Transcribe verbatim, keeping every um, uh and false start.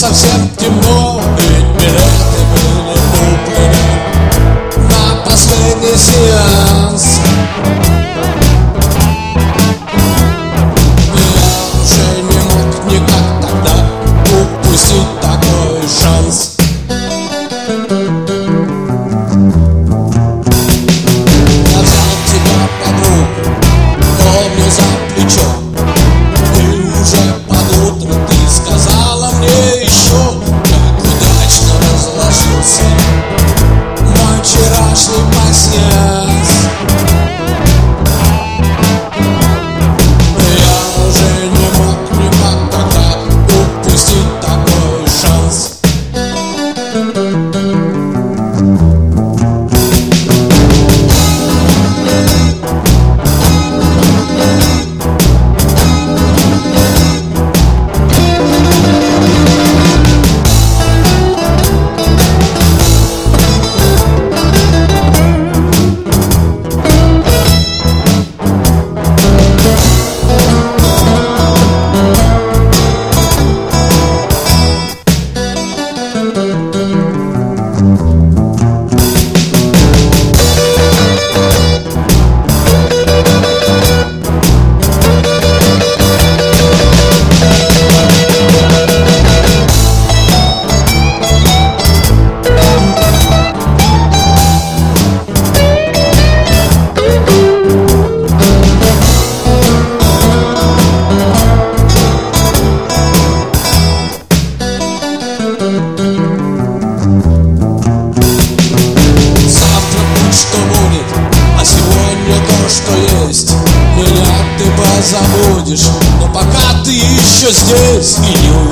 совсем темно, ведь билеты были куплены на последний сеанс. Я уже не мог никак тогда упустить такой шанс. Я взял тебя под руку, помню, за плечо, и уже под утро ты сказала мне еще, как удачно разложился мой вчерашний пасьянс. Я уже не мог никак тогда упустить такой шанс. Меня ты позабудешь, но пока ты еще здесь и не